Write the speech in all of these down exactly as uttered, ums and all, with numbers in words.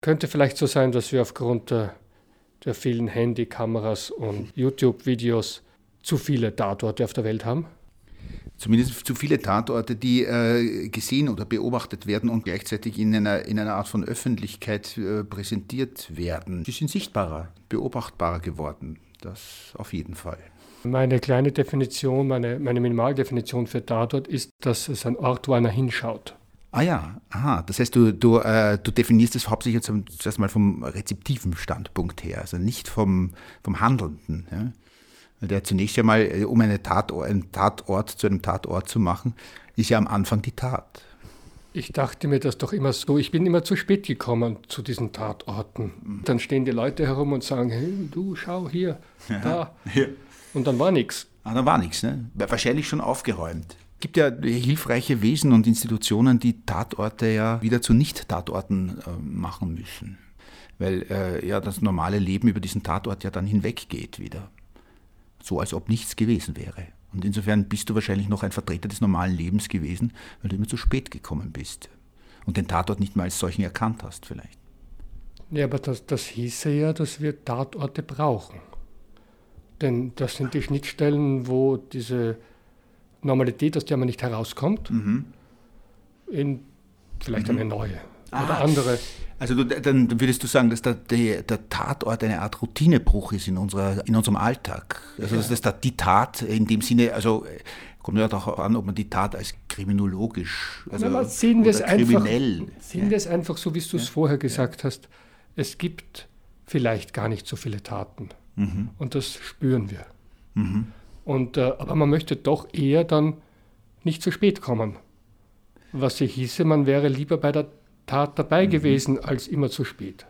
Könnte vielleicht so sein, dass wir aufgrund der, der vielen Handykameras und YouTube-Videos zu viele Tatorte auf der Welt haben? Zumindest zu viele Tatorte, die äh, gesehen oder beobachtet werden und gleichzeitig in einer, in einer Art von Öffentlichkeit äh, präsentiert werden. Sie sind sichtbarer, beobachtbarer geworden. Das auf jeden Fall. Meine kleine Definition, meine, meine Minimaldefinition für Tatort ist, dass es ein Ort, wo einer hinschaut. Ah ja, aha. Das heißt, du, du, äh, du definierst es hauptsächlich jetzt zuerst mal vom rezeptiven Standpunkt her, also nicht vom, vom Handelnden. Ja? Der zunächst einmal, um eine Tatort, einen Tatort zu einem Tatort zu machen, ist ja am Anfang die Tat. Ich dachte mir das doch immer so, ich bin immer zu spät gekommen zu diesen Tatorten. Dann stehen die Leute herum und sagen, hey, du, schau hier, ja, da. Ja. Und dann war nichts. Ah, dann war nichts, ne? Wahrscheinlich schon aufgeräumt. Es gibt ja hilfreiche Wesen und Institutionen, die Tatorte ja wieder zu Nicht-Tatorten äh, machen müssen. Weil äh, ja das normale Leben über diesen Tatort ja dann hinweggeht wieder. So als ob nichts gewesen wäre. Und insofern bist du wahrscheinlich noch ein Vertreter des normalen Lebens gewesen, weil du immer zu spät gekommen bist. Und den Tatort nicht mal als solchen erkannt hast vielleicht. Ja, aber das, das hieße ja, dass wir Tatorte brauchen. Denn das sind die Schnittstellen, wo diese Normalität, aus der man nicht herauskommt, mhm. in vielleicht mhm. eine neue oder ah, andere. Also du, dann würdest du sagen, dass der, der, der Tatort eine Art Routinebruch ist in, unserer, in unserem Alltag. Also ja. dass das die Tat in dem Sinne, also kommt ja auch an, ob man die Tat als kriminologisch, also Na, sehen wir es kriminell. Einfach, sehen wir es einfach so, wie du es ja. vorher gesagt ja. hast. Es gibt vielleicht gar nicht so viele Taten. Mhm. Und das spüren wir. Mhm. Und, äh, aber man möchte doch eher dann nicht zu spät kommen. Was hier hieße, man wäre lieber bei der Tat dabei mhm. gewesen, als immer zu spät.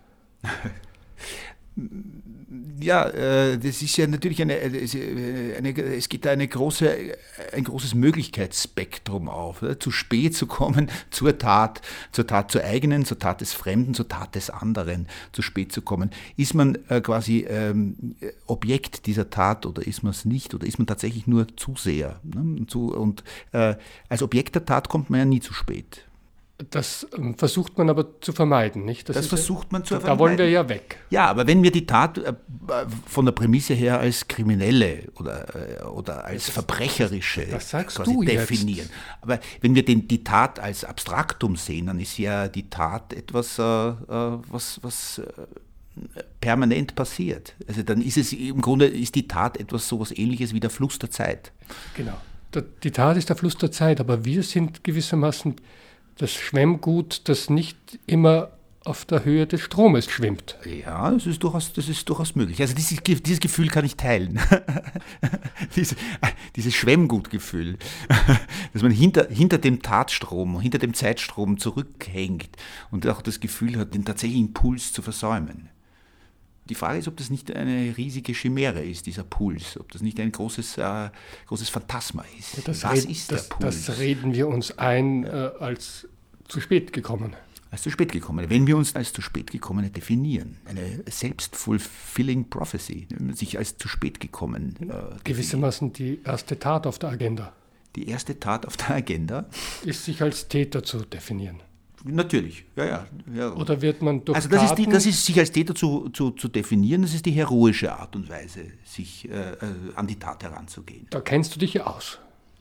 Ja, äh, das ist ja natürlich eine, eine, es geht da eine große, ein großes Möglichkeitsspektrum auf. Oder? Zu spät zu kommen zur Tat, zur Tat zur eigenen, zur Tat des Fremden, zur Tat des anderen, zu spät zu kommen. Ist man äh, quasi ähm, Objekt dieser Tat oder ist man es nicht? Oder ist man tatsächlich nur Zuseher? Ne? Und, zu, und äh, als Objekt der Tat kommt man ja nie zu spät. Das ähm, versucht man aber zu vermeiden, nicht? Das, das versucht ja, man zu da vermeiden. Da wollen wir ja weg. Ja, aber wenn wir die Tat äh, von der Prämisse her als kriminelle oder, äh, oder als das, verbrecherische das sagst quasi du definieren. Jetzt. Aber wenn wir den, die Tat als Abstraktum sehen, dann ist ja die Tat etwas, äh, was, was äh, permanent passiert. Also dann ist es im Grunde ist die Tat etwas so was Ähnliches wie der Fluss der Zeit. Genau. Die Tat ist der Fluss der Zeit, aber wir sind gewissermaßen das Schwemmgut, das nicht immer auf der Höhe des Stromes schwimmt. Ja, das ist durchaus, das ist durchaus möglich. Also dieses, dieses Gefühl kann ich teilen. Diese, dieses Schwemmgutgefühl, dass man hinter, hinter dem Tatstrom, hinter dem Zeitstrom zurückhängt und auch das Gefühl hat, den tatsächlichen Puls zu versäumen. Die Frage ist, ob das nicht eine riesige Chimäre ist, dieser Puls, ob das nicht ein großes, äh, großes Phantasma ist. Ja, das Was red, ist das, der Puls? Das reden wir uns ein äh, als zu spät gekommen. Als zu spät gekommen. Wenn wir uns als zu spät gekommene definieren, eine self-fulfilling prophecy, sich als zu spät gekommen äh, gewissermaßen die erste Tat auf der Agenda. Die erste Tat auf der Agenda? Ist sich als Täter zu definieren. Natürlich, ja, ja, ja. Oder wird man durch Also das Taten... ist, die, das ist sich als Täter zu, zu, zu definieren, das ist die heroische Art und Weise, sich äh, an die Tat heranzugehen. Da kennst du dich ja aus.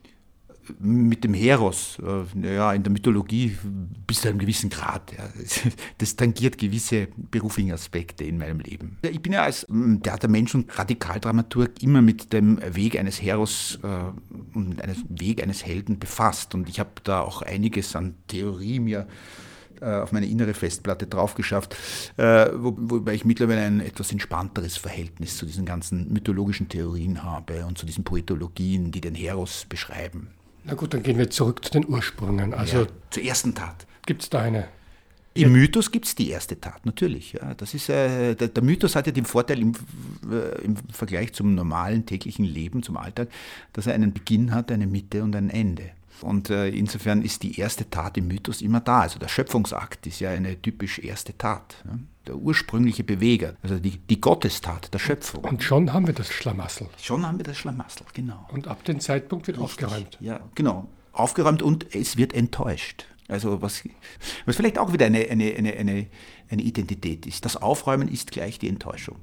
Mit dem Heros, äh, ja, in der Mythologie bis zu einem gewissen Grad. Ja. Das tangiert gewisse berufliche Aspekte in meinem Leben. Ich bin ja als Theatermensch und Radikaldramaturg immer mit dem Weg eines Heros äh, und mit einem Weg eines Helden befasst. Und ich habe da auch einiges an Theorie mir äh, auf meine innere Festplatte draufgeschafft, äh, wo, wobei ich mittlerweile ein etwas entspannteres Verhältnis zu diesen ganzen mythologischen Theorien habe und zu diesen Poetologien, die den Heros beschreiben. Na gut, dann gehen wir zurück zu den Ursprüngen. Also ja, zur ersten Tat. Gibt es da eine? Im Mythos gibt es die erste Tat, natürlich. Ja, das ist, äh, der, der Mythos hat ja den Vorteil im, äh, im Vergleich zum normalen täglichen Leben, zum Alltag, dass er einen Beginn hat, eine Mitte und ein Ende. Und äh, insofern ist die erste Tat im Mythos immer da. Also der Schöpfungsakt ist ja eine typisch erste Tat. Ja? Der ursprüngliche Beweger, also die, die Gottestat der Schöpfung. Und schon haben wir das Schlamassel. Schon haben wir das Schlamassel, genau. Und ab dem Zeitpunkt wird Richtig. aufgeräumt. Ja, genau. Aufgeräumt und es wird enttäuscht. Also was, was vielleicht auch wieder eine, eine, eine, eine, eine Identität ist. Das Aufräumen ist gleich die Enttäuschung.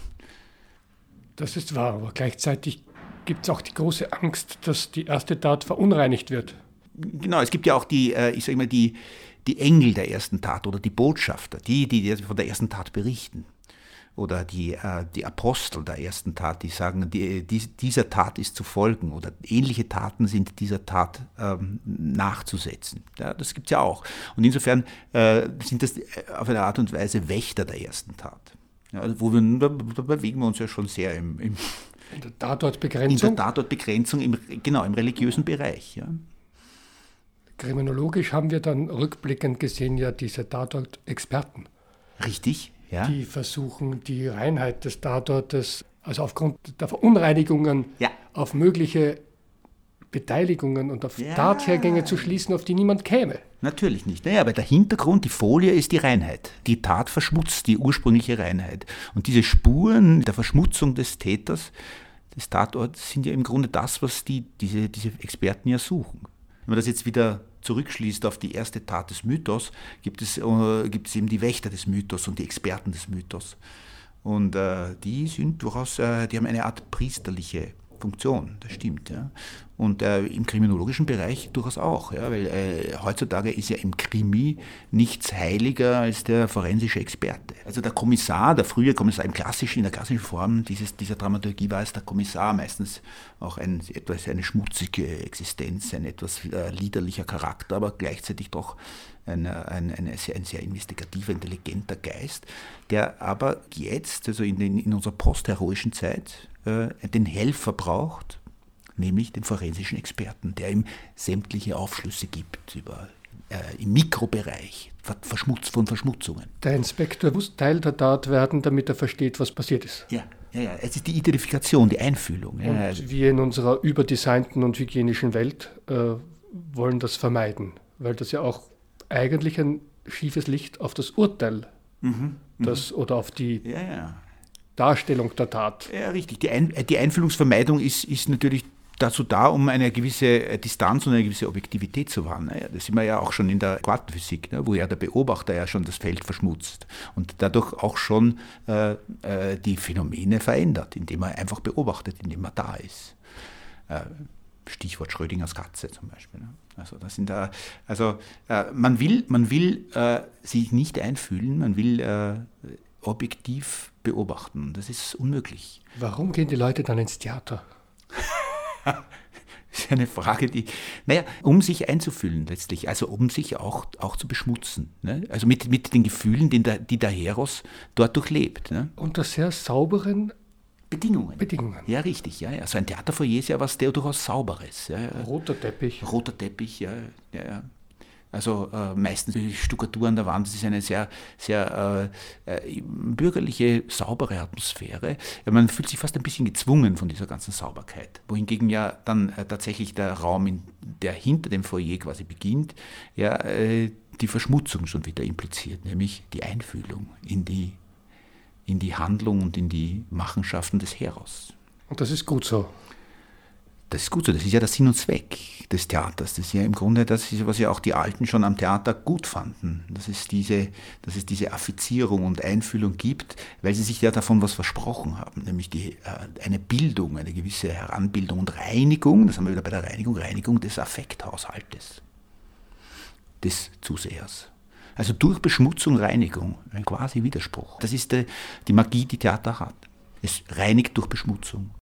Das ist wahr, aber gleichzeitig gibt es auch die große Angst, dass die erste Tat verunreinigt wird. Genau, es gibt ja auch die, ich sage mal, die, die Engel der ersten Tat oder die Botschafter, die, die von der ersten Tat berichten. Oder die, die Apostel der ersten Tat, die sagen, die, die, dieser Tat ist zu folgen oder ähnliche Taten sind dieser Tat ähm, nachzusetzen. Ja, das gibt es ja auch. Und insofern äh, sind das auf eine Art und Weise Wächter der ersten Tat. Ja, wo wir, da, da bewegen wir uns ja schon sehr im, im in der Tatortbegrenzung. In der Tatortbegrenzung, im, genau, im religiösen Bereich. Ja. Kriminologisch haben wir dann rückblickend gesehen ja diese Tatort-Experten. Richtig, ja. Die versuchen, die Reinheit des Tatortes, also aufgrund der Verunreinigungen, ja. auf mögliche Beteiligungen und auf ja. Tathergänge zu schließen, auf die niemand käme. Natürlich nicht. Naja, aber der Hintergrund, die Folie ist die Reinheit. Die Tat verschmutzt die ursprüngliche Reinheit. Und diese Spuren der Verschmutzung des Täters, des Tatorts, sind ja im Grunde das, was die, diese, diese Experten ja suchen. Wenn man das jetzt wieder zurückschließt auf die erste Tat des Mythos, gibt es, äh, gibt es eben die Wächter des Mythos und die Experten des Mythos. Und äh, die sind durchaus, äh, die haben eine Art priesterliche Funktion, das stimmt. Ja. Und äh, im kriminologischen Bereich durchaus auch, ja, weil äh, heutzutage ist ja im Krimi nichts heiliger als der forensische Experte. Also der Kommissar, der frühe Kommissar im klassischen, in der klassischen Form dieses, dieser Dramaturgie war es der Kommissar meistens auch ein, etwas, eine schmutzige Existenz, ein etwas äh, liederlicher Charakter, aber gleichzeitig doch ein, ein, ein, ein, sehr, ein sehr investigativer, intelligenter Geist, der aber jetzt, also in, den, in unserer postheroischen Zeit, den Helfer braucht, nämlich den forensischen Experten, der ihm sämtliche Aufschlüsse gibt über äh, im Mikrobereich Verschmutz, von Verschmutzungen. Der Inspektor muss Teil der Tat werden, damit er versteht, was passiert ist. Ja, ja, ja. Es ist die Identifikation, die Einfühlung. Und ja. wir in unserer überdesignten und hygienischen Welt äh, wollen das vermeiden, weil das ja auch eigentlich ein schiefes Licht auf das Urteil mhm, das, oder auf die ja, ja. Darstellung der Tat. Ja, richtig. Die, Ein, die Einfühlungsvermeidung ist, ist natürlich dazu da, um eine gewisse Distanz und eine gewisse Objektivität zu wahren. Naja, das sieht man ja auch schon in der Quantenphysik, ne, wo ja der Beobachter ja schon das Feld verschmutzt und dadurch auch schon äh, äh, die Phänomene verändert, indem er einfach beobachtet, indem er da ist. Äh, Stichwort Schrödingers Katze zum Beispiel. Ne? Also, das sind da, also äh, man will, man will äh, sich nicht einfühlen, man will äh, objektiv beobachten. Das ist unmöglich. Warum gehen die Leute dann ins Theater? Das ist eine Frage, die, naja, um sich einzufühlen letztlich, also um sich auch, auch zu beschmutzen. Ne? Also mit, mit den Gefühlen, die der, die der Heros dort durchlebt. Ne? Unter sehr sauberen Bedingungen. Bedingungen. Ja, richtig. Ja, ja. So ein Theaterfoyer ist ja was der durchaus Sauberes. Ja, ja. Roter Teppich. Roter Teppich, ja. ja, ja. Also äh, meistens die Struktur an der Wand, das ist eine sehr, sehr äh, äh, bürgerliche, saubere Atmosphäre. Ja, man fühlt sich fast ein bisschen gezwungen von dieser ganzen Sauberkeit. Wohingegen ja dann äh, tatsächlich der Raum, in, der hinter dem Foyer quasi beginnt, ja, äh, die Verschmutzung schon wieder impliziert, nämlich die Einfühlung in die, in die Handlung und in die Machenschaften des Heros. Und das ist gut so. Das ist gut so, das ist ja der Sinn und Zweck des Theaters. Das ist ja im Grunde das, ist, was ja auch die Alten schon am Theater gut fanden, dass es diese, dass es diese Affizierung und Einfühlung gibt, weil sie sich ja davon was versprochen haben, nämlich die, äh, eine Bildung, eine gewisse Heranbildung und Reinigung, das haben wir wieder bei der Reinigung, Reinigung des Affekthaushaltes des Zusehers. Also durch Beschmutzung Reinigung, ein quasi Widerspruch. Das ist die, die Magie, die Theater hat. Es reinigt durch Beschmutzung.